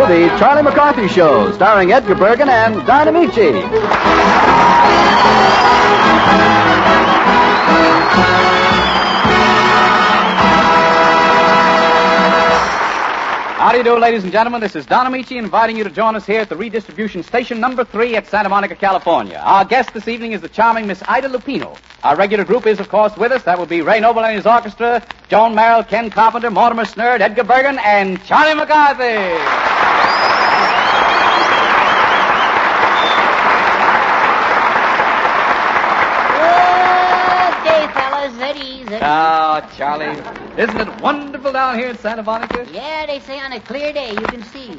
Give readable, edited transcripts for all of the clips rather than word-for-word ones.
The Charlie McCarthy Show, starring Edgar Bergen and Don Amici. How do you do, ladies and gentlemen? This is Don Amici inviting you to join us here at the redistribution station number 3 at Santa Monica, California. Our guest this evening is the charming Miss Ida Lupino. Our regular group is, of course, with us. That will be Ray Noble and his orchestra, Joan Merrill, Ken Carpenter, Mortimer Snurd, Edgar Bergen, and Charlie McCarthy. Oh, Charlie, isn't it wonderful down here in Santa Monica? Yeah, they say on a clear day you can see.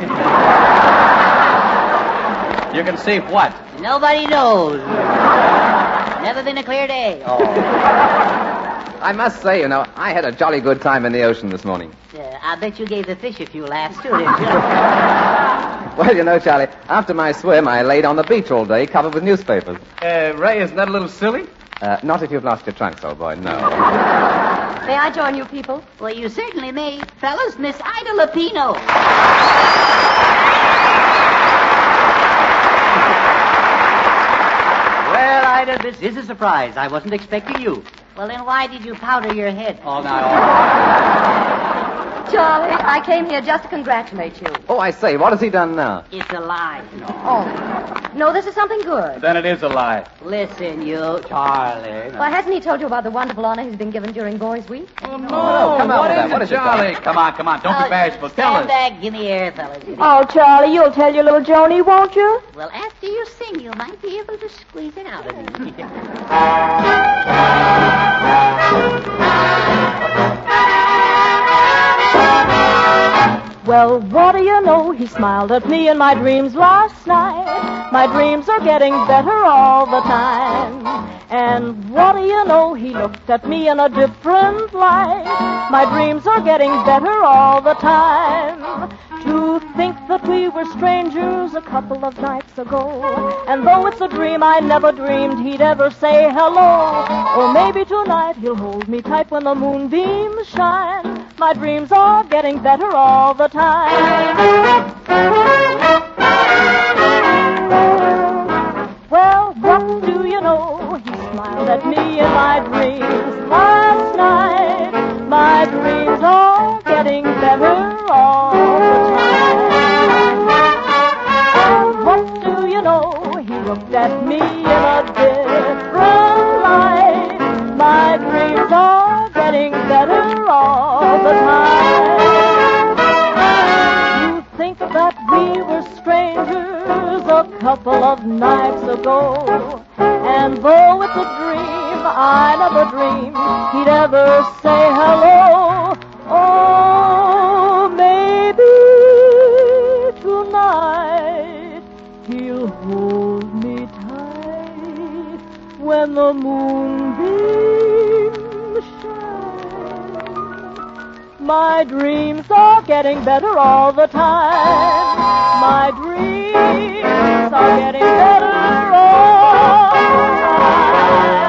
You can see what? Nobody knows. Never been a clear day. Oh. I must say, I had a jolly good time in the ocean this morning. I bet you gave the fish a few laughs, too, didn't you? Well, Charlie, after my swim, I laid on the beach all day covered with newspapers. Ray, isn't that a little silly? Not if you've lost your trunks, old boy, no. May I join you people? Well, you certainly may. Fellas, Miss Ida Lupino. Well, Ida, this is a surprise. I wasn't expecting you. Well, then why did you powder your head? Oh, no. Charlie, I came here just to congratulate you. Oh, I say, what has he done now? It's a lie. Oh. No, this is something good. Then it is a lie. Listen, you, Charlie. Well, hasn't he told you about the wonderful honor he's been given during Boys' Week? Oh, no. Come on, What is it, Charlie? Come on. Don't be bashful. Tell Stand us. back. Give me air, fellas. Oh, Charlie, you'll tell your little Joni, won't you? Well, after you sing, you might be able to squeeze it out of me. Well, what do you know? He smiled at me in my dreams last night. My dreams are getting better all the time. And what do you know? He looked at me in a different light. My dreams are getting better all the time. To think that we were strangers a couple of nights ago. And though it's a dream, I never dreamed he'd ever say hello. Or maybe tonight he'll hold me tight when the moonbeams shine. My dreams are getting better all the time. Well, what do you know? He smiled at me in my dreams last night. My dreams are getting better all the time. And what do you know? He looked at me in a different light. My dreams are getting better all the time. You think that we were strangers a couple of nights ago. And though it's a dream, I never dreamed he'd ever say hello. Oh, maybe tonight he'll hold me tight when the moonbeams shine. My dreams are getting better all the time. My dreams are getting better all the time.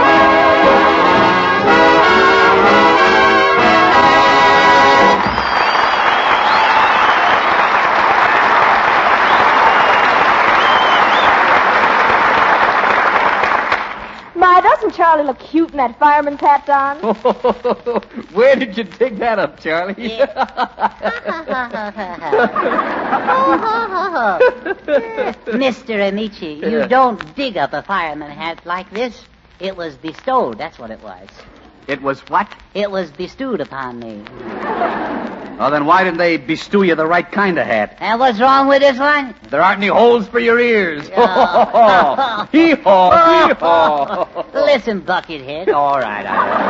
My, doesn't Charlie look cute in that fireman's hat, Don? Where did you dig that up, Charlie? Mr. Amici, you don't dig up a fireman hat like this. It was bestowed, that's what it was. It was what? It was bestowed upon me. Oh, then why didn't they bestow you the right kind of hat? And what's wrong with this one? There aren't any holes for your ears. Oh. Hee-haw, hee-haw. Listen, Buckethead. All right.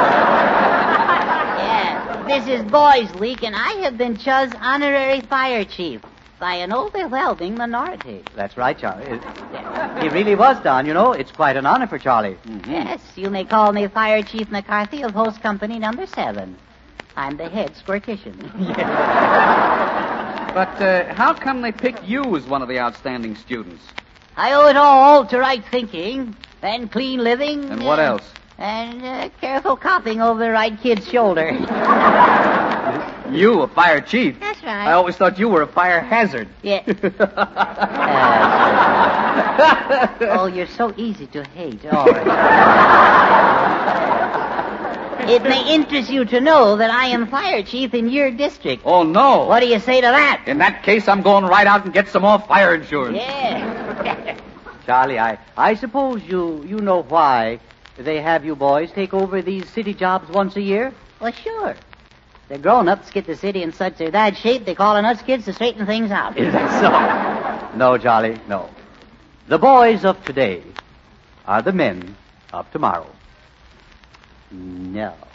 Yeah, this is Boys' Week, and I have been chosen honorary fire chief by an overwhelming minority. That's right, Charlie. He really was, Don. It's quite an honor for Charlie. Mm-hmm. Yes, you may call me Fire Chief McCarthy of Host Company number 7. I'm the head squirtician. But how come they picked you as one of the outstanding students? I owe it all to right thinking and clean living. And what else? And careful coughing over the right kid's shoulder. You, a fire chief? That's right. I always thought you were a fire hazard. Yeah. Oh, you're so easy to hate. All right. It may interest you to know that I am fire chief in your district. Oh, no. What do you say to that? In that case, I'm going right out and get some more fire insurance. Yeah. Charlie, I suppose you know why they have you boys take over these city jobs once a year? Well, sure. The grown-ups get the city in such a bad shape, they call on us kids to straighten things out. Is that so? No, Charlie, no. The boys of today are the men of tomorrow. No.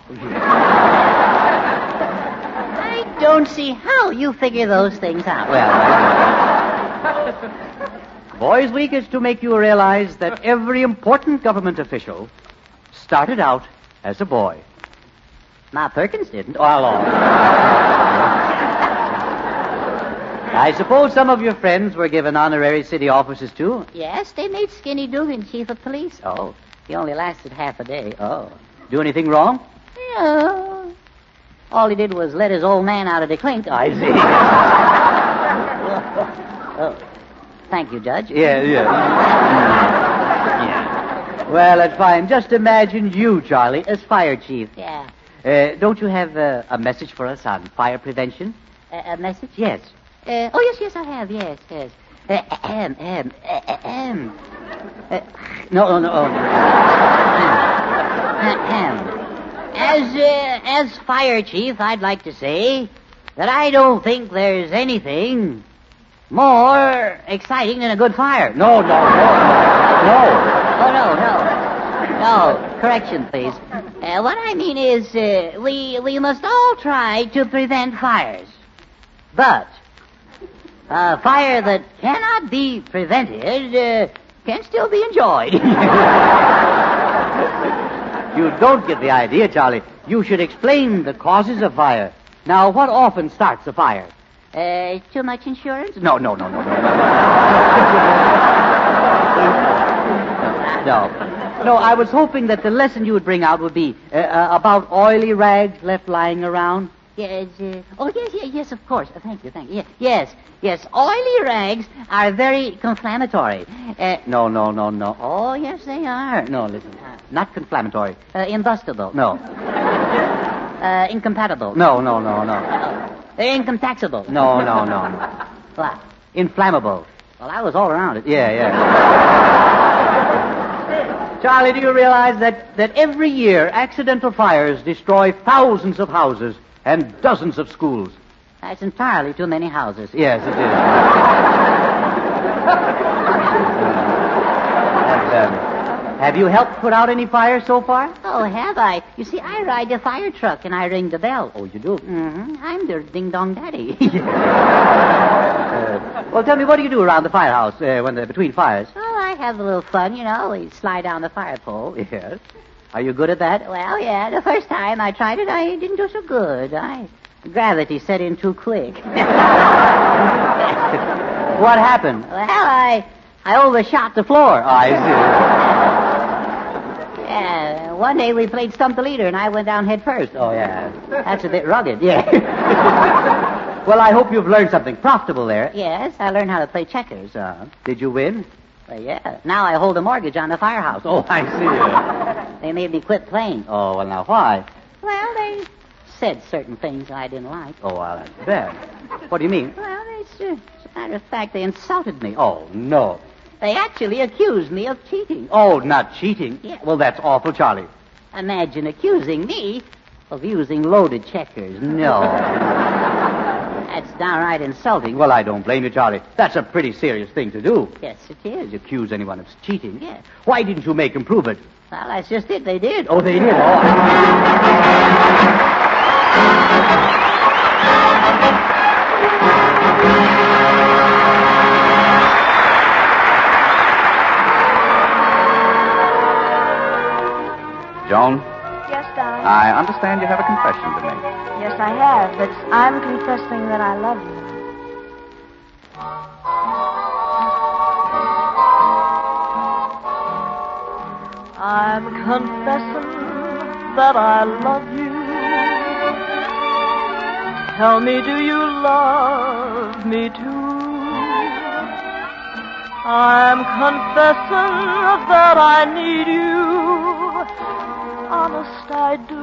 I don't see how you figure those things out. Well, Boys Week is to make you realize that every important government official started out as a boy. Ma Perkins didn't. Well, I suppose some of your friends were given honorary city offices, too? Yes, they made Skinny Dugan chief of police. Oh. He only lasted half a day. Oh. Do anything wrong? No. All he did was let his old man out of the clink. I see. Oh. Thank you, Judge. Yeah. Well, that's fine. Just imagine you, Charlie, as fire chief. Yeah. Don't you have a message for us on fire prevention? A message? Yes. Yes, I have. Yes. No. As fire chief, I'd like to say that I don't think there's anything more exciting than a good fire. No. No, correction, please. What I mean is, we must all try to prevent fires. But a fire that cannot be prevented can still be enjoyed. You don't get the idea, Charlie. You should explain the causes of fire. Now, what often starts a fire? Too much insurance? No. No, I was hoping that the lesson you would bring out would be about oily rags left lying around. Yes, yes, of course. Thank you. Yes, oily rags are very conflammatory. No. Oh, yes, they are. No, listen. Not conflammatory. Imbustible. No. Incompatible. No. They're income-taxable. No. What? Inflammable. Well, I was all around it. Yeah. Charlie, do you realize that every year accidental fires destroy thousands of houses and dozens of schools? That's entirely too many houses. Yes, it is. Have you helped put out any fires so far? Oh, have I? You see, I ride the fire truck and I ring the bell. Oh, you do? Mm-hmm. I'm their ding-dong daddy. Well, tell me, what do you do around the firehouse between fires? Oh, I have a little fun, you know. We slide down the fire pole. Yes. Are you good at that? Well, yeah, the first time I tried it, I didn't do so good. Gravity set in too quick. What happened? Well, I overshot the floor. I see. Yeah, one day we played Stump the Leader, and I went down head first. Oh, yeah. That's a bit rugged. Yeah. Well, I hope you've learned something profitable there. Yes, I learned how to play checkers. Did you win? Well, yeah. Now I hold a mortgage on the firehouse. Oh, I see. They made me quit playing. Oh, well, now, why? Well, they said certain things I didn't like. Oh, well, that's bad. What do you mean? Well, as a matter of fact, they insulted me. Oh, no. They actually accused me of cheating. Oh, not cheating? Yeah. Well, that's awful, Charlie. Imagine accusing me of using loaded checkers. No. That's downright insulting. Well, I don't blame you, Charlie. That's a pretty serious thing to do. Yes, it is. To accuse anyone of cheating. Yes. Why didn't you make him prove it? Well, that's just it. They did. Oh, they did? Oh. Joan, Yes, darling. I understand you have a confession to make. Yes, I have, but I'm confessing that I love you. I'm confessing that I love you. Tell me, do you love me too? I'm confessing that I need you. Honest, I do.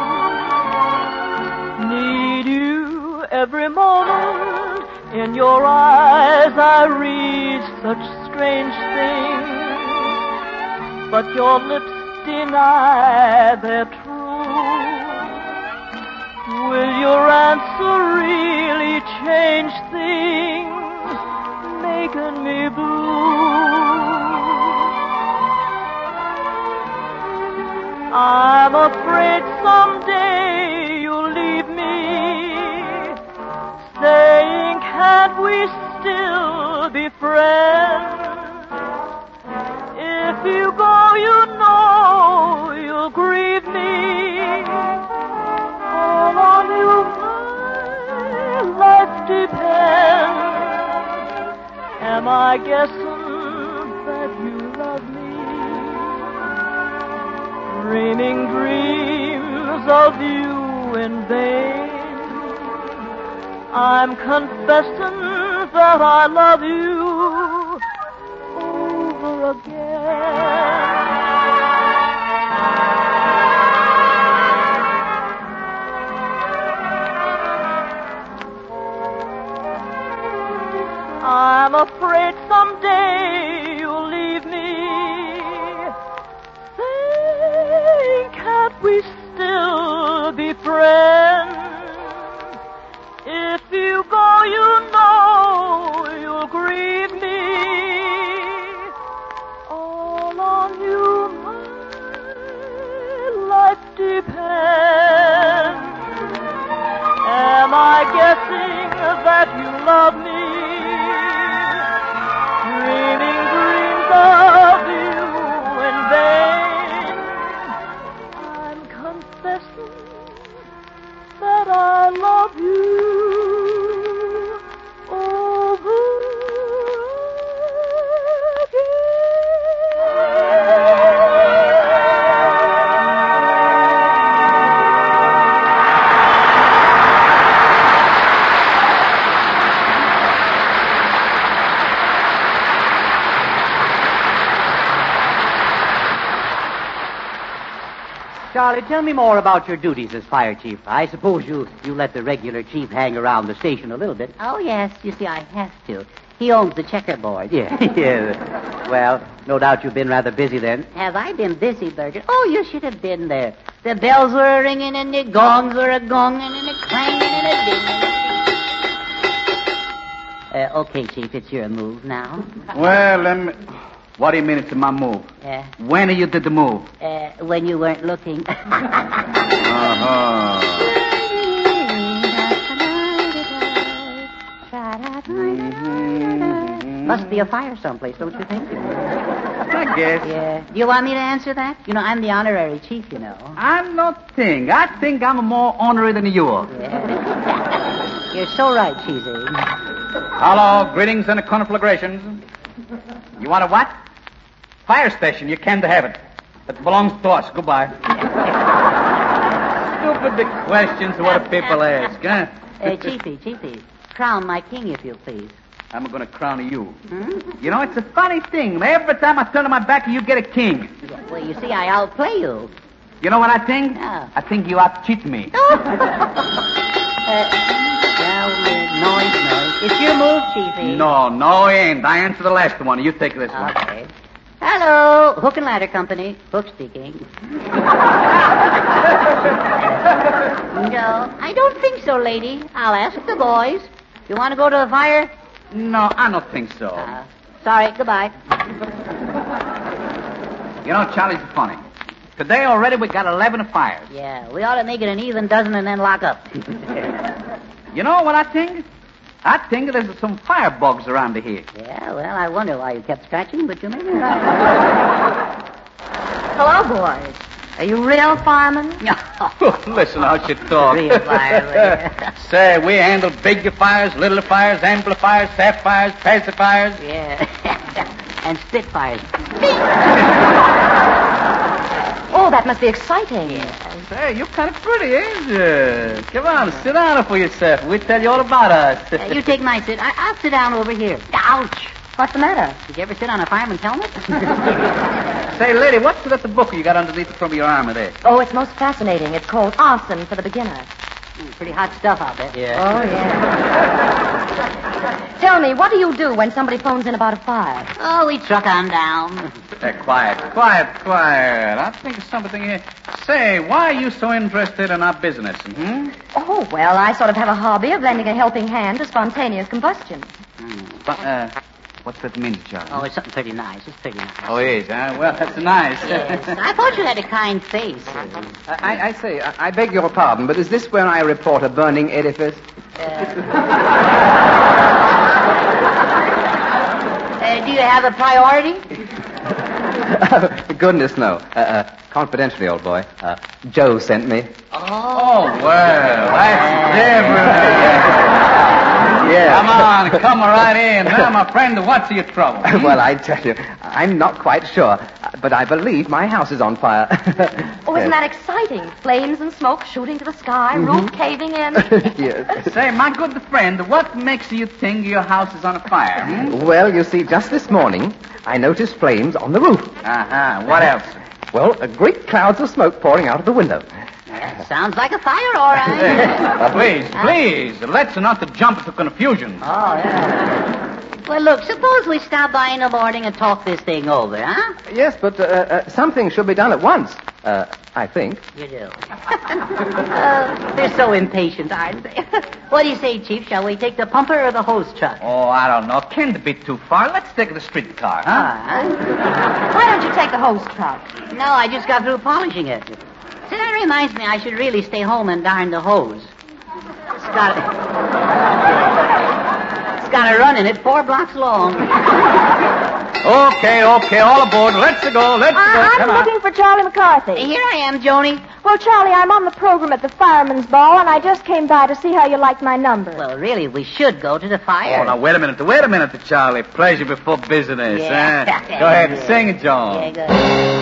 Need you every moment. In your eyes I read such strange things, but your lips deny their truth. Will your answer really change things, making me blue? I'm afraid someday you'll leave me, saying, can't we still be friends? If you go, you know you'll grieve me. All on you, my life depends. Am I guessing that you love me? Dreaming dreams of you in vain. I'm confessing that I love you over again. I'm afraid someday you'll leave me, saying, can't we still be friends? If you go, you know you'll grieve me. All on you, my life depends. Am I guessing that you love me? Dreaming dreams of you in vain. I'm confessing that I love you over Charlie, tell me more about your duties as fire chief. I suppose you let the regular chief hang around the station a little bit. Oh, yes. You see, I have to. He owns the checkerboard. Yeah, yeah. Well, no doubt you've been rather busy then. Have I been busy, Berger? Oh, you should have been there. The bells were ringing and the gongs were a-gonging and a clanging and a dinging. Okay, Chief, it's your move now. Well, what do you mean it's my move? When you did the move? When you weren't looking. Must be a fire someplace, don't you think? I guess. Yeah. Do you want me to answer that? You know, I'm the honorary chief, you know. I'm not think. I think I'm more honorary than you are. Yeah. You're so right, Cheesy. Hello, greetings and conflagrations. You want a what? Fire station. You can to have it. It belongs to us. Goodbye. Stupid big questions what do people ask, huh? Chiefy, crown my king, if you please. I'm going to crown you. You know, it's a funny thing. Every time I turn my back, you get a king. Yeah, well, you see, I outplay you. You know what I think? No. I think you out-cheat me. Noise. It's your move, Chiefy. No, it ain't. I answer the last one. You take this one. Okay. Hello, Hook and Ladder Company. Hook speaking. No, I don't think so, lady. I'll ask the boys. You want to go to the fire? No, I don't think so. Sorry, goodbye. You know, Charlie's funny. Today already we got 11 fires. Yeah, we ought to make it an even dozen and then lock up. You know what I think? I think there's some firebugs around here. Yeah, well, I wonder why you kept scratching, but you may be right. Hello, boys. Are you real firemen? Listen how she talks. Real firemen. Say, we handle big fires, little fires, amplifiers, sapphires, pacifiers. Yeah. And spitfires. Oh, that must be exciting. Say, you're kind of pretty, ain't you? Come on, sit down for yourself. We'll tell you all about us. You take my seat. I'll sit down over here. Ouch. What's the matter? Did you ever sit on a fireman's helmet? Say, lady, what's that the book you got underneath the front of your armor there? Oh, it's most fascinating. It's called Arson for the Beginner. Pretty hot stuff out there. Yeah. Oh, yeah. Tell me, what do you do when somebody phones in about a fire? Oh, we truck on down. Quiet. I think of something here. Say, why are you so interested in our business? Oh, well, I sort of have a hobby of lending a helping hand to spontaneous combustion. What's that mean, Charlie? Oh, it's something pretty nice. It's pretty nice. Oh, it is, huh? Well, that's nice. Yes. I thought you had a kind face. I say, I beg your pardon, but is this where I report a burning edifice? Do you have a priority? Goodness, no. Confidentially, old boy. Joe sent me. Oh, well, that's different. Yeah. Come right in. Now, my friend, what's your trouble? Well, I tell you, I'm not quite sure, but I believe my house is on fire. Oh, isn't that exciting? Flames and smoke shooting to the sky, roof caving in. Yes. Say, my good friend, what makes you think your house is on fire? Well, you see, just this morning, I noticed flames on the roof. What else? Well, great clouds of smoke pouring out of the window. Sounds like a fire, all right. Please, let's not jump into confusion. Oh, yeah. Well, look, suppose we stop by in the morning and talk this thing over, huh? Yes, but something should be done at once, I think. You do. They're so impatient, aren't they? What do you say, Chief? Shall we take the pumper or the hose truck? Oh, I don't know. Can't be too far. Let's take the streetcar, huh? Why don't you take the hose truck? No, I just got through polishing it. See, that reminds me, I should really stay home and darn the hose. It's got a run in it 4 blocks long. Okay, all aboard. Let's go. I'm looking for Charlie McCarthy. Here I am, Joni. Well, Charlie, I'm on the program at the Fireman's Ball, and I just came by to see how you liked my number. Well, really, we should go to the fire. Oh, now, wait a minute, Charlie. Pleasure before business, Yeah. huh? Go ahead and sing it, John. Yeah, good.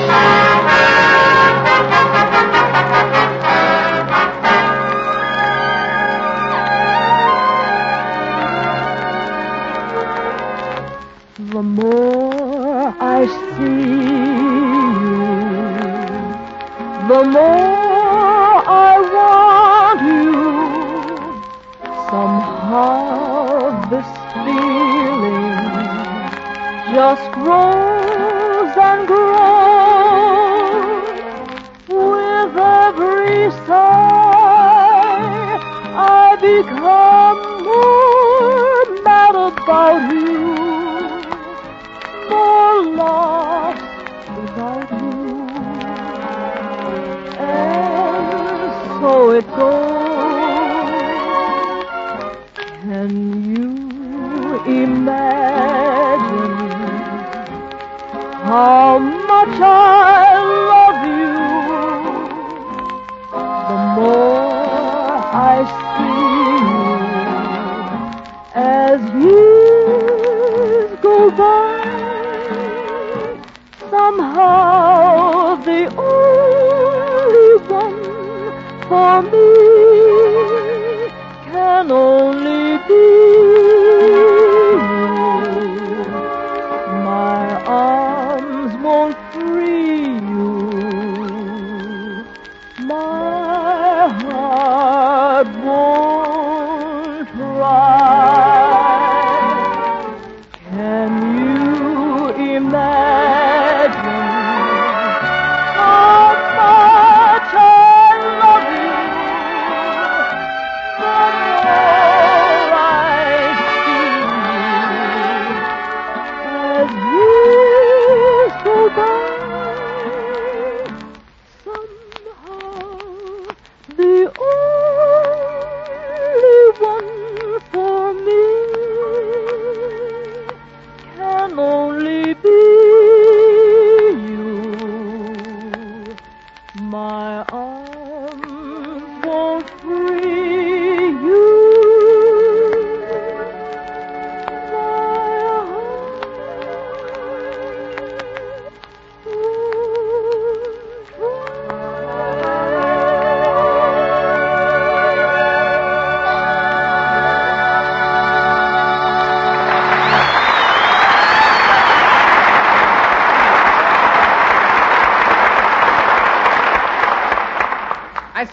The more I see you, the more I want you. Somehow this feeling just grows and grows. With every sigh, I become more mad about you. More lost without you. And so it goes. Can you imagine how much I love you? The more I see you as years go by, somehow the only one for me can only be you. My arms won't free you. My heart won't try.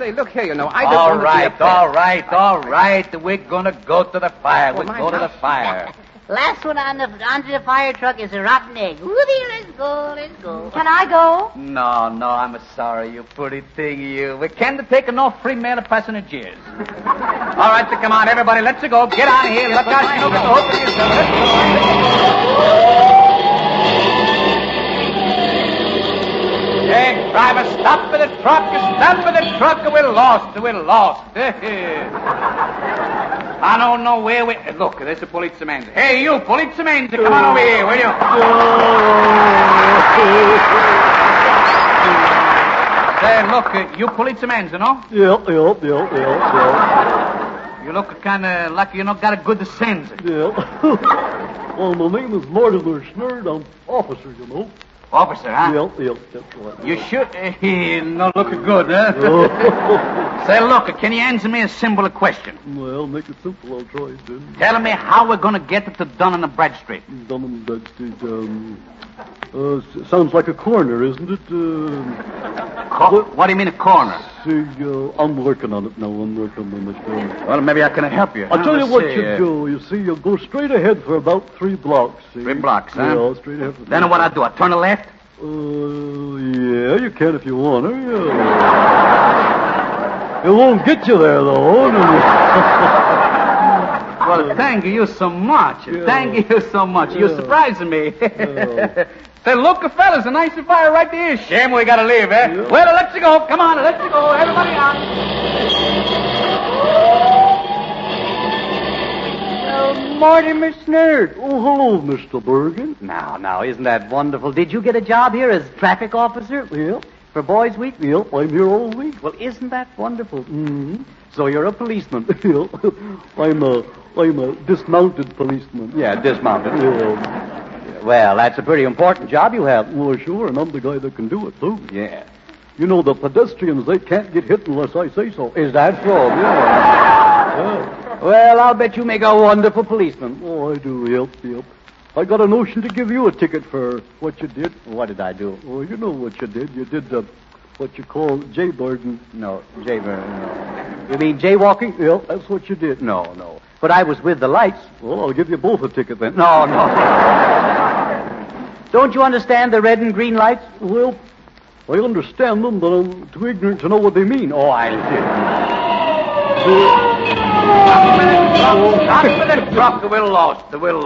Charlie, look here, I just All wanted right, to be all right. We're gonna go to the fire. We'll my go to the gosh. fire. Last one onto the fire truck is a rotten egg. Woody, let's go. Can I go? No, I'm sorry, you pretty thing, you. We can't take no free mail of passengers. All right, so come on, everybody, let's go. Get out of here. Look out, you know, get the hook of yourself. Let's go. Hey, driver, stop for the truck. We're lost. I don't know where we... Look, there's a policeman. Hey, you, policeman, come on over here, will you? Say, look, you policeman, you know? Yep. You look kind of like you got a good sense. Yeah. Well, my name is Mortimer Snerd. I'm officer, Officer, huh? Yep, that's right. You should... no looking good, huh? Say, look, can you answer me a simple question? Well, make it simple, I'll try it then. Tell me how we're going to get to Dun and Bradstreet. Dun and Bradstreet, sounds like a corner, isn't it? What do you mean a corner? See, I'm working on it now. Well, maybe I can help you. I'll tell you what you do. You see, you'll go straight ahead for about 3 blocks. See? 3 blocks, huh? Yeah, straight ahead. Then what I do? I turn to left? Yeah, you can if you want to. Yeah. It won't get you there, though. Well, thank you so much. Yeah. Thank you so much. Yeah. You're surprising me. Yeah. Say, look, fellas, a nice fire right there. Shame we gotta leave, eh? Yeah. Well, let's go. Come on, let's go. Everybody on. Mortimer Snerd. Oh, hello, Mr. Bergen. Now, isn't that wonderful? Did you get a job here as traffic officer? Yep. For Boys Week? Yep, I'm here all week. Well, isn't that wonderful? Mm-hmm. So you're a policeman. Yep. I'm a dismounted policeman. Yeah, dismounted. Yeah. Well, that's a pretty important job you have. Well, sure, and I'm the guy that can do it, too. Yeah. You know, the pedestrians, they can't get hit unless I say so. Is that so? Yeah. Well, I'll bet you make a wonderful policeman. Oh, I do, yep. I got a notion to give you a ticket for what you did. What did I do? Oh, you know what you did. You did what you call jaybirding. No, jaybird. No. You mean jaywalking? Yep, that's what you did. No. But I was with the lights. Well, I'll give you both a ticket then. No. Don't you understand the red and green lights? Well, I understand them, but I'm too ignorant to know what they mean. Oh, I did. Stop with the truck. We're lost.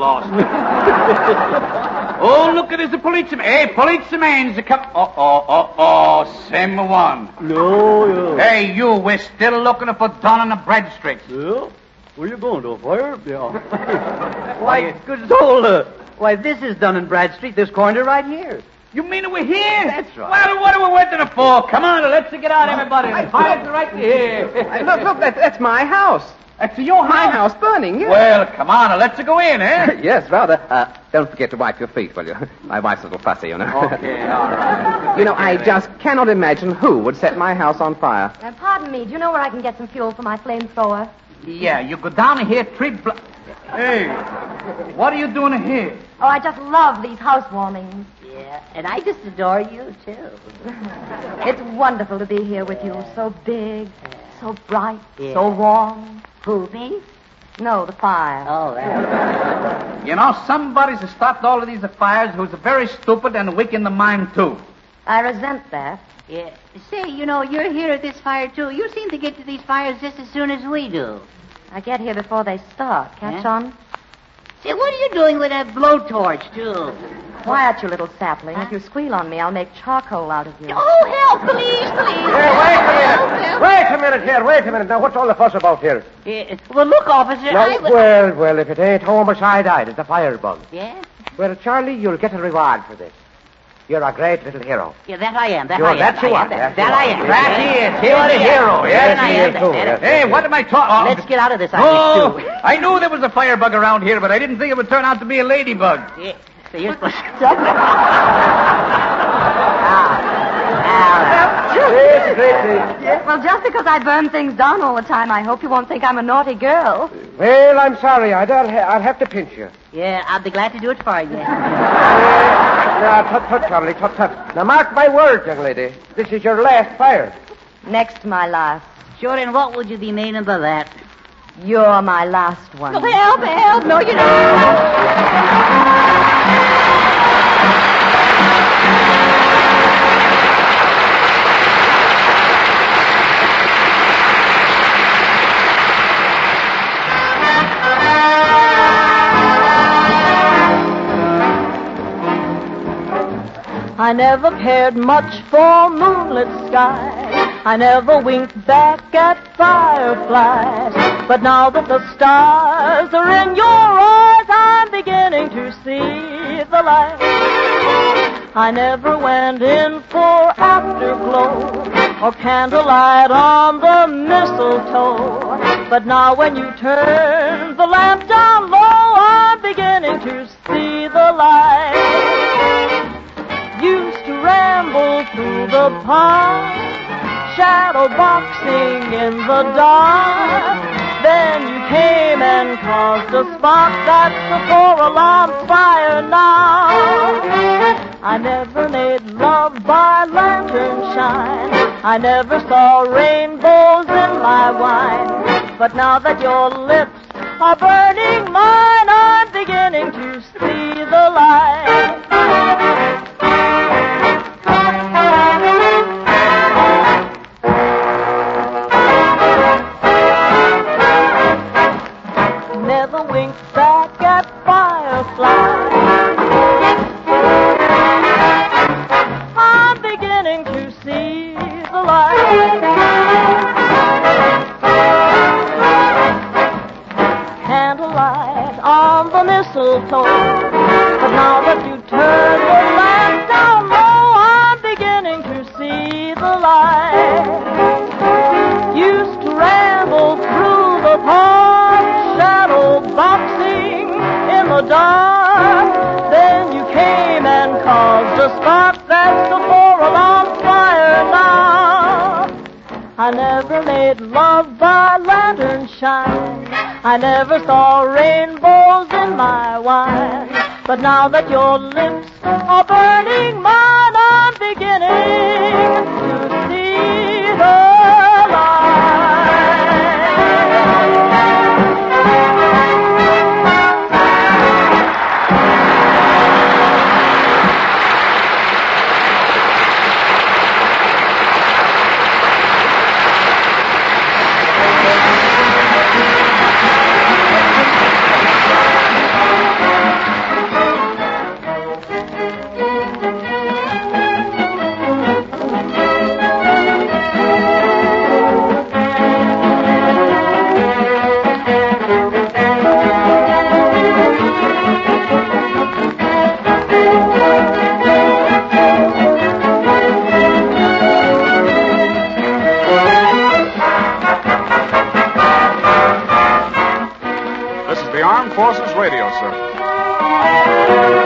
Oh, look at this, the policeman. Hey, policeman, come... Oh, same one. No, yeah. Hey, you, we're still looking for Dun and Bradstreet. Yeah? Where you going, to a fire? Yeah. Why, good soul. Why, this is Dun and Bradstreet, this corner right here. You mean we're here? That's right. Well, what are we waiting for? Come on, let's get out, everybody. The fire's right here. Look, that's my house. That's your My house. house burning, yes. Well, come on, let's go in, eh? Yes, rather. Don't forget to wipe your feet, will you? My wife's a little fussy, you know. Okay, all right. I just cannot imagine who would set my house on fire. Pardon me, do you know where I can get some fuel for my flamethrower? Yeah, you go down here, 3 blocks. Hey, what are you doing here? Oh, I just love these housewarmings. Yeah, and I just adore you, too. It's wonderful to be here with you. So big, so bright, Yeah. so warm. Who, me? No, the fire. Oh, that. You know, somebody's stopped all of these fires who's very stupid and weak in the mind, too. I resent that. Yeah. Say, you're here at this fire, too. You seem to get to these fires just as soon as we do. I get here before they start. Catch Yeah? on? Say, what are you doing with that blowtorch, too? Quiet, you little sapling. If you squeal on me, I'll make charcoal out of you. Oh, help, please. Wait a minute. Now, what's all the fuss about here? Yeah. Well, look, officer, Well, if it ain't homicide, it's a firebug. Yeah? Well, Charlie, you'll get a reward for this. You're a great little hero. Yeah, that I am. Sure, that you are. That I am. That he is. He was a hero. Yes, I he am. is, too. That- Yes, Hey, yes, what yes. am I talking? Let's get out of this, Oh, Irish, too. I knew there was a firebug around here, but I didn't think it would turn out to be a ladybug. Yeah. So you're supposed to... Well, just because I burn things down all the time, I hope you won't think I'm a naughty girl. Well, I'm sorry. I'll have to pinch you. Yeah, I'll be glad to do it for you. Now, tut, Charlie, tut. Now, mark my words, young lady. This is your last fire. Next to my last. Sure, and what would you be meaning by that? You're my last one. Help. No, you're not. I never cared much for moonlit skies. I never winked back at fireflies. But now that the stars are in your eyes, I'm beginning to see the light. I never went in for afterglow or candlelight on the mistletoe. But now when you turn the lamp down low, I'm beginning to see the light. Used to ramble through the park, shadow boxing in the dark. Then you came and caused a spark that's a four-alarm fire now. I never made love by lantern shine. I never saw rainbows in my wine. But now that your lips are burning mine, I'm beginning to see the light. Never wink back at fireflies. I'm beginning to see the light. Candlelight on the mistletoe. But now that you turn the lamp down low, I'm beginning to see the light. Used to ramble through the park, shadow boxing in the dark. Then you came and caused a spark that's the four-alarm fire now. I never made love by lantern shine. I never saw rainbows in my wine. But now that your lips are burning mine, I'm beginning to see the light. This is the Armed Forces Radio Service.